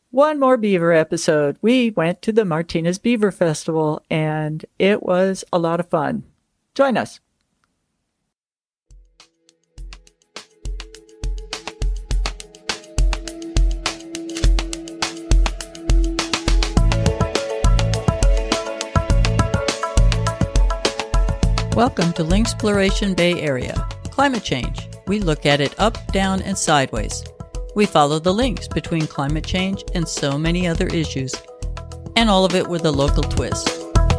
One more beaver episode. We went to the Martinez Beaver Festival, and it was a lot of fun. Join us. Welcome to Linksploration Bay Area. Climate change. We look at it up, down, and sideways. We follow the links between climate change and so many other issues, and all of it with a local twist.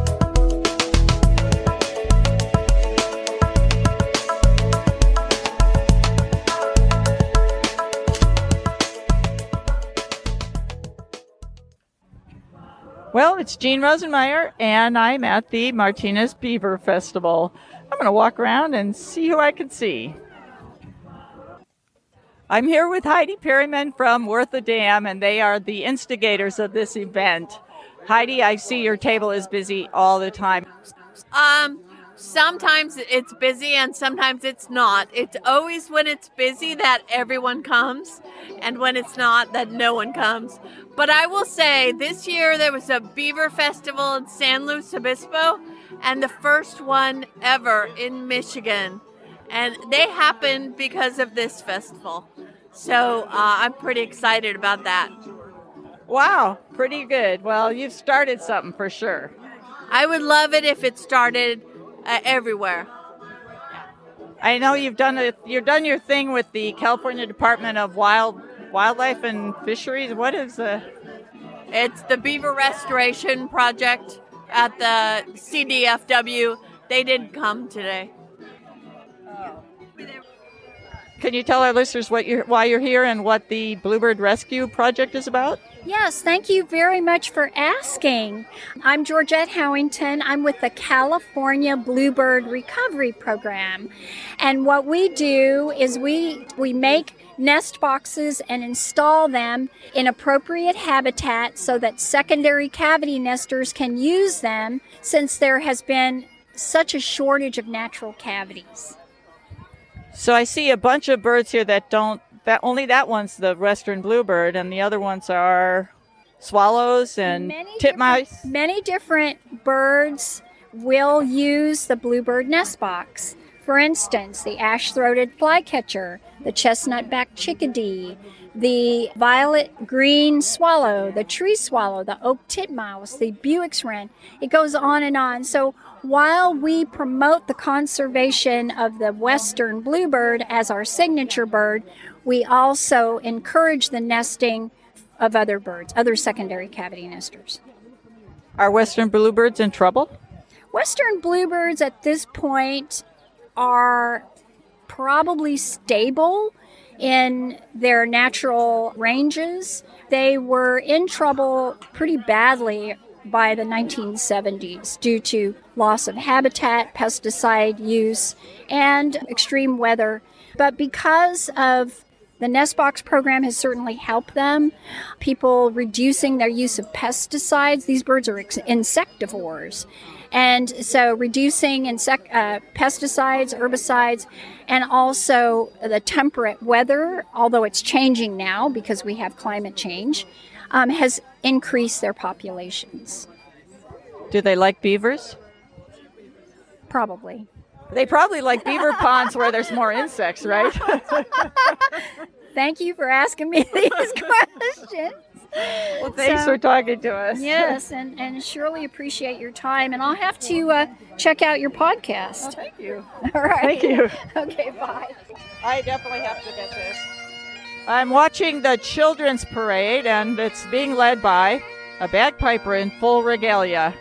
Well, it's Jean Rosenmeyer, and I'm at the Martinez Beaver Festival. I'm going to walk around and see who I can see. I'm here with Heidi Perryman from Wortha Dam, and they are the instigators of this event. Heidi, I see your table is busy all the time. Sometimes it's busy and sometimes it's not. It's always when it's busy that everyone comes, and when it's not, that no one comes. But I will say, this year there was a beaver festival in San Luis Obispo, and the first one ever in Michigan. And they happened because of this festival. So I'm pretty excited about that. Wow, pretty good. Well, you've started something for sure. I would love it if it started everywhere. I know you've done your thing with the California Department of Wildlife and Fisheries. What is It's the Beaver Restoration Project at the CDFW. They didn't come today. Can you tell our listeners why you're here and what the Bluebird Rescue Project is about? Yes, thank you very much for asking. I'm Georgette Howington. I'm with the California Bluebird Recovery Program. And what we do is we make nest boxes and install them in appropriate habitat so that secondary cavity nesters can use them, since there has been such a shortage of natural cavities. So I see a bunch of birds here that only one's the western bluebird, and the other ones are swallows and titmice. Many different birds will use the bluebird nest box. For instance, the ash-throated flycatcher, the chestnut-backed chickadee, the violet-green swallow, the tree swallow, the oak titmouse, the Buick's wren. It goes on and on. So while we promote the conservation of the western bluebird as our signature bird, we also encourage the nesting of other birds, other secondary cavity nesters. Are western bluebirds in trouble? Western bluebirds at this point are probably stable in their natural ranges. They were in trouble pretty badly by the 1970s due to loss of habitat, pesticide use, and extreme weather. But because of the nest box program has certainly helped them, people reducing their use of pesticides. These birds are insectivores. And so reducing pesticides, herbicides, and also the temperate weather, although it's changing now because we have climate change, has increased their populations. Do they like beavers? Probably. They probably like beaver ponds where there's more insects, right? Thank you for asking me these questions. Well, thanks for talking to us. Yes, and surely appreciate your time. And I'll have to check out your podcast. Oh, thank you. All right. Thank you. Okay, bye. I definitely have to get this. I'm watching the children's parade, and it's being led by a bagpiper in full regalia.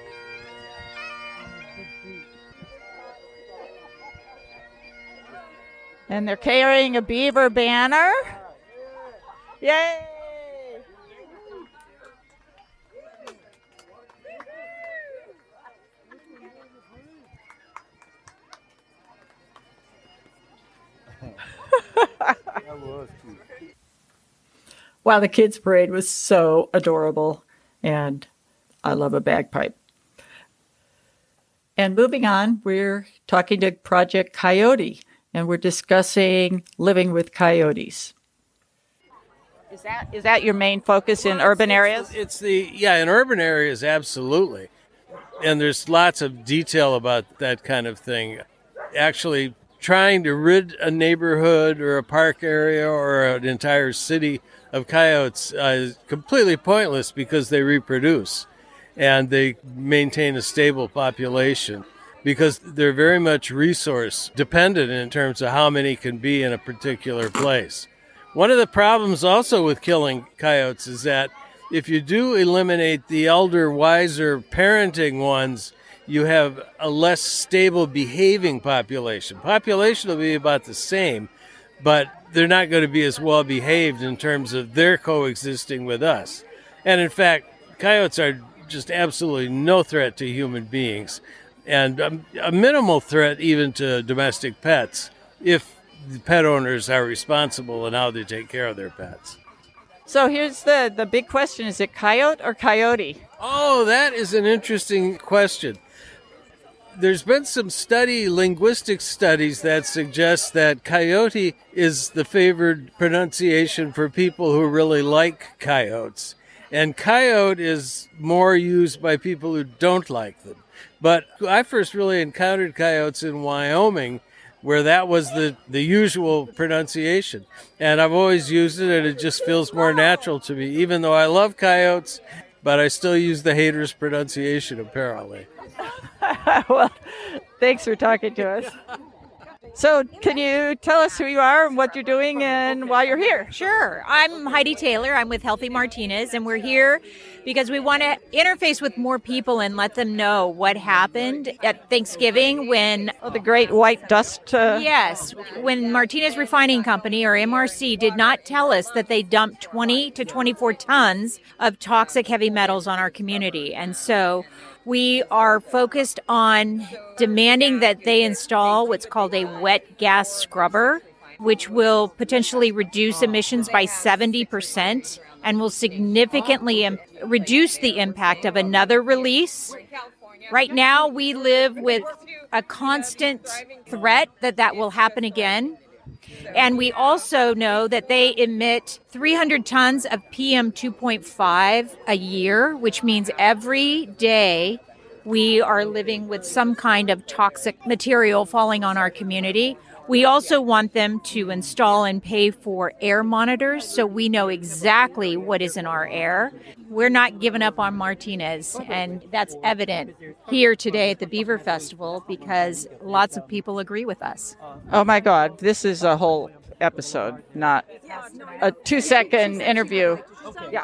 And they're carrying a beaver banner. Yay! Wow, the kids' parade was so adorable, and I love a bagpipe. And moving on, we're talking to Project Coyote, and we're discussing living with coyotes. Is that your main focus in urban areas? In urban areas, absolutely. And there's lots of detail about that kind of thing. Actually, trying to rid a neighborhood or a park area or an entire city of coyotes is completely pointless because they reproduce and they maintain a stable population because they're very much resource dependent in terms of how many can be in a particular place. One of the problems also with killing coyotes is that if you do eliminate the elder, wiser parenting ones, you have a less stable behaving population. Population will be about the same, but they're not going to be as well behaved in terms of their coexisting with us. And in fact, coyotes are just absolutely no threat to human beings and a minimal threat even to domestic pets if the pet owners are responsible in how they take care of their pets. So here's the big question. Is it coyote or coyote? Oh, that is an interesting question. There's been some linguistic studies that suggest that coyote is the favored pronunciation for people who really like coyotes. And coyote is more used by people who don't like them. But I first really encountered coyotes in Wyoming, where that was the usual pronunciation. And I've always used it, and it just feels more natural to me, even though I love coyotes, but I still use the haters' pronunciation, apparently. Well, thanks for talking to us. So can you tell us who you are and what you're doing and why you're here? Sure. I'm Heidi Taylor. I'm with Healthy Martinez, and we're here because we want to interface with more people and let them know what happened at Thanksgiving when... the great white dust... Yes. When Martinez Refining Company, or MRC, did not tell us that they dumped 20 to 24 tons of toxic heavy metals on our community. And so we are focused on demanding that they install what's called a wet gas scrubber, which will potentially reduce emissions by 70% and will significantly reduce the impact of another release. Right now, we live with a constant threat that will happen again. And we also know that they emit 300 tons of PM 2.5 a year, which means every day we are living with some kind of toxic material falling on our community. We also want them to install and pay for air monitors so we know exactly what is in our air. We're not giving up on Martinez, and that's evident here today at the Beaver Festival because lots of people agree with us. Oh my God, this is a whole episode, not a 2-second interview. Yeah.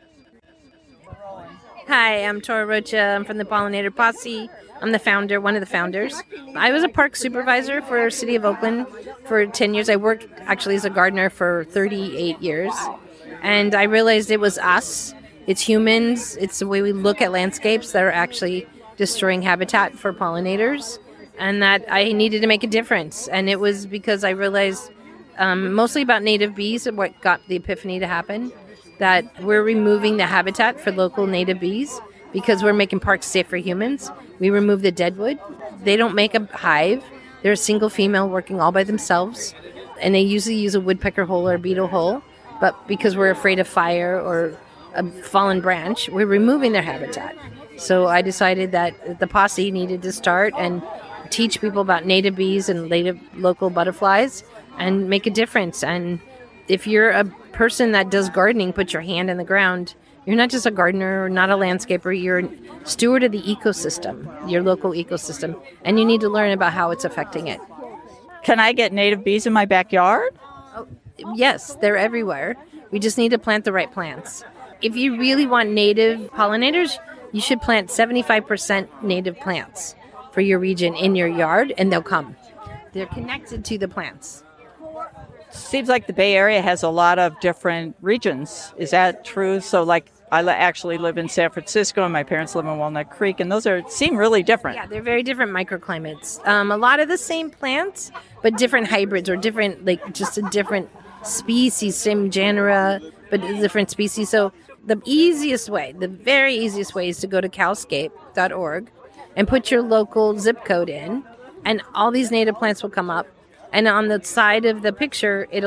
Hi, I'm Tora Rocha. I'm from the Pollinator Posse. I'm the founder, one of the founders. I was a park supervisor for City of Oakland for 10 years. I worked actually as a gardener for 38 years. And I realized it was us. It's humans. It's the way we look at landscapes that are actually destroying habitat for pollinators. And that I needed to make a difference. And it was because I realized mostly about native bees and what got the epiphany to happen. That we're removing the habitat for local native bees because we're making parks safe for humans. We remove the deadwood. They don't make a hive. They're a single female working all by themselves. And they usually use a woodpecker hole or a beetle hole. But because we're afraid of fire or a fallen branch, we're removing their habitat. So I decided that the posse needed to start and teach people about native bees and native local butterflies and make a difference. And if you're a person that does gardening, put your hand in the ground. You're not just a gardener or not a landscaper. You're a steward of the ecosystem, your local ecosystem, and you need to learn about how it's affecting it. Can I get native bees in my backyard? Oh, yes, they're everywhere. We just need to plant the right plants. If you really want native pollinators, you should plant 75% native plants for your region in your yard, and they'll come. They're connected to the plants. Seems like the Bay Area has a lot of different regions. Is that true? So like I actually live in San Francisco and my parents live in Walnut Creek, and those seem really different. Yeah, they're very different microclimates. A lot of the same plants, but different hybrids or different, like just a different species, same genera, but different species. So the easiest way, the very easiest way is to go to calscape.org and put your local zip code in, and all these native plants will come up. And on the side of the picture, it'll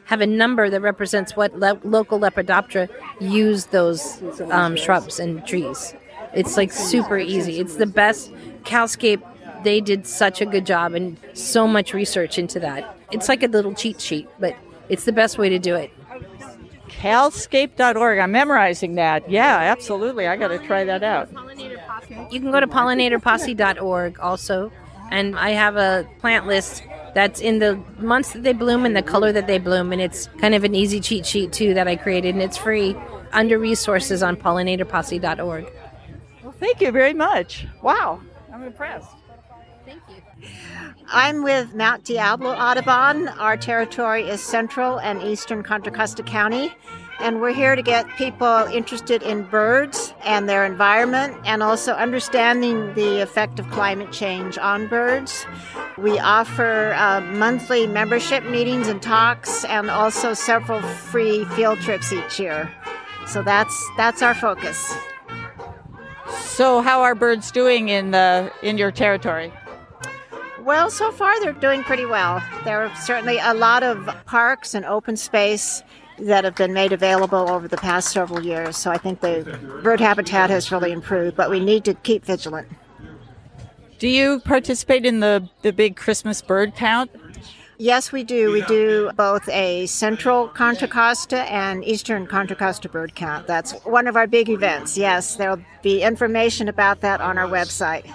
have a number that represents what local Lepidoptera use those shrubs and trees. It's like super easy. It's the best. Calscape, they did such a good job and so much research into that. It's like a little cheat sheet, but it's the best way to do it. Calscape.org. I'm memorizing that. Yeah, absolutely. I got to try that out. You can go to pollinatorposse.org also, and I have a plant list that's in the months that they bloom and the color that they bloom, and it's kind of an easy cheat sheet too that I created, and it's free under resources on pollinatorposse.org. Well, thank you very much. Wow, I'm impressed. Thank you. I'm with Mount Diablo Audubon. Our territory is central and eastern Contra Costa County, and we're here to get people interested in birds and their environment and also understanding the effect of climate change on birds. We offer monthly membership meetings and talks and also several free field trips each year. So that's our focus. So how are birds doing in your territory? Well, so far they're doing pretty well. There are certainly a lot of parks and open space that have been made available over the past several years. So I think the bird habitat has really improved, but we need to keep vigilant. Do you participate in the big Christmas bird count? Yes, we do. We do both a central Contra Costa and eastern Contra Costa bird count. That's one of our big events. Yes, there'll be information about that on our website.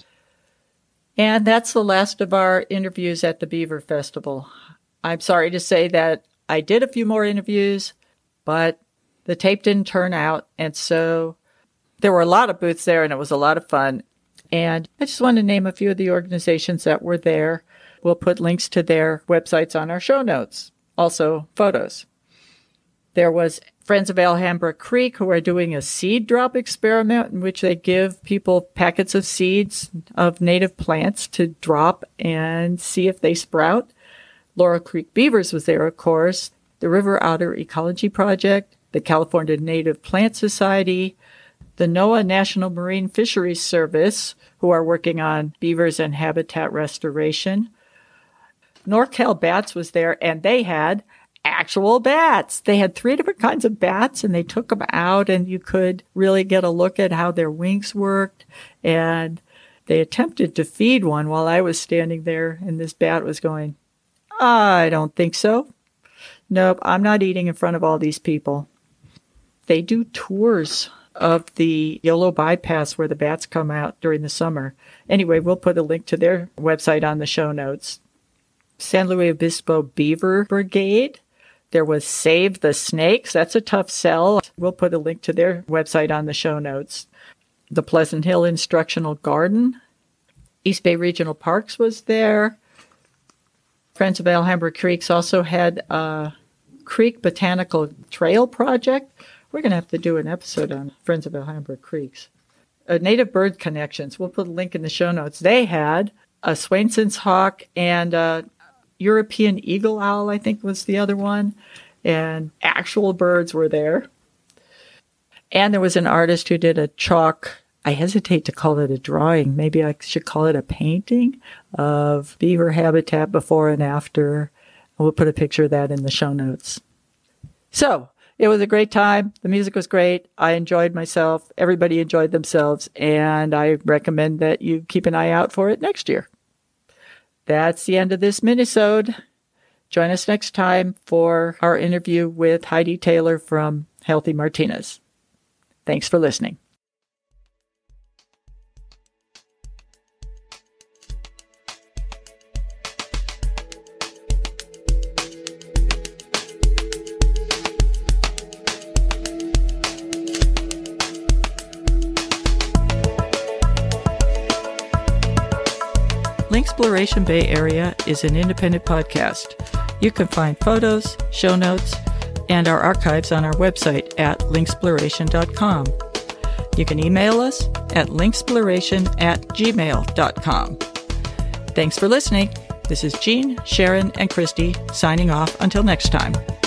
And that's the last of our interviews at the Beaver Festival. I'm sorry to say that I did a few more interviews, but the tape didn't turn out. And so there were a lot of booths there, and it was a lot of fun. And I just want to name a few of the organizations that were there. We'll put links to their websites on our show notes, also photos. There was Friends of Alhambra Creek, who are doing a seed drop experiment in which they give people packets of seeds of native plants to drop and see if they sprout. Laurel Creek Beavers was there, of course. The River Otter Ecology Project, the California Native Plant Society, the NOAA National Marine Fisheries Service, who are working on beavers and habitat restoration. NorCal Bats was there, and they had actual bats. They had 3 different kinds of bats, and they took them out, and you could really get a look at how their wings worked. And they attempted to feed one while I was standing there, and this bat was going, I don't think so. Nope, I'm not eating in front of all these people. They do tours of the Yolo bypass where the bats come out during the summer. Anyway, we'll put a link to their website on the show notes. San Luis Obispo Beaver Brigade. There was Save the Snakes. That's a tough sell. We'll put a link to their website on the show notes. The Pleasant Hill Instructional Garden. East Bay Regional Parks was there. Friends of Alhambra Creeks also had a Creek Botanical Trail project. We're going to have to do an episode on Friends of Alhambra Creeks. Native Bird Connections. We'll put a link in the show notes. They had a Swainson's hawk and a European eagle owl, I think was the other one. And actual birds were there. And there was an artist who did a chalk, I hesitate to call it a drawing, maybe I should call it a painting of beaver habitat before and after. We'll put a picture of that in the show notes. So, it was a great time. The music was great. I enjoyed myself. Everybody enjoyed themselves. And I recommend that you keep an eye out for it next year. That's the end of this minisode. Join us next time for our interview with Heidi Taylor from Healthy Martinez. Thanks for listening. Linksploration Bay Area is an independent podcast. You can find photos, show notes, and our archives on our website at linksploration.com. You can email us at linksploration@gmail.com. Thanks for listening. This is Jean, Sharon, and Christy signing off until next time.